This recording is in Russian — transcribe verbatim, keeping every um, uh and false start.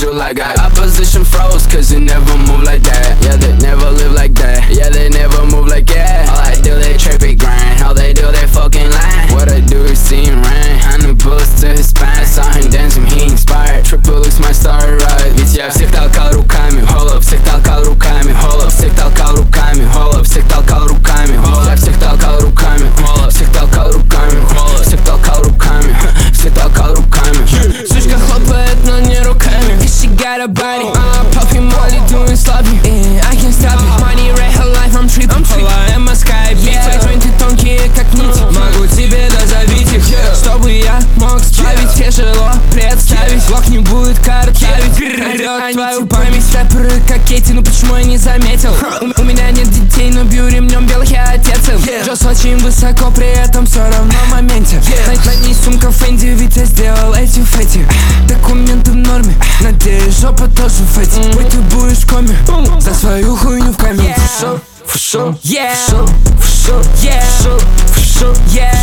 you like that. Opposition froze, cause you never move like that. Yeah, they never live like that. Yeah, they never move like that. All I do, they trip it grind. All they do, they fucking lie. What I do is see him rain. Hundred bullets to his spine. Saw him dancing, he inspired. Triple X my star ride. Ведь я всех толкал руками. Hold up, всех толкал руками. Hold up, всех толкал руками. Hold up, всех толкал руками. Hold up, всех толкал руками. Hold up, всех толкал руками. Hold up, всех толкал руками. Всех толкал руками. Сучка хлопает, но не руками. Cause she got a body. I'm puffing Molly, doing sloppy. Yeah, I can't stop it. Money, right, her life, I'm tripping. I'm tripping. Эм эс Sky, beat. Твои джойнты тонкие, как нити. Могу тебе дозавить их, чтобы я мог справить. Тяжело представить. Блок не будет картавить. Прорвет твою память. Рэперы как Кейти, ну почему я не заметил? У, у меня нет детей, но бью ремнем белых, я отец им. Джос очень высоко, при этом все равно в моменте. На, на ней сумка Фэнди, ведь я сделал эти фэти. Документы в норме, надеюсь, жопа тоже в фэти. Ой, ты будешь в коме за свою хуйню в камень. Фу шо, фу шо, фу шо, фу шо, фу шо, фу шо,